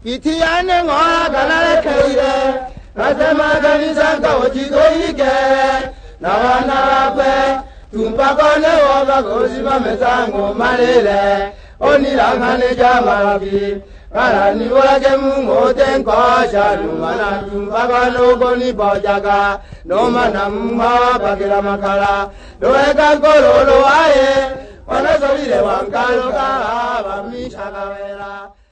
Kitiane ngoa kanale keire, nasema kanisa kawachiko ike, na wana kwe, tumpakone woga kosima mesango malele, onilangane jamarafi, karani wake mungo tenko shalumana, tumpakano koni bojaga, no mana mma bakila makala, doeka kololo aye, wana solile wankalo ka, bamisha kawela.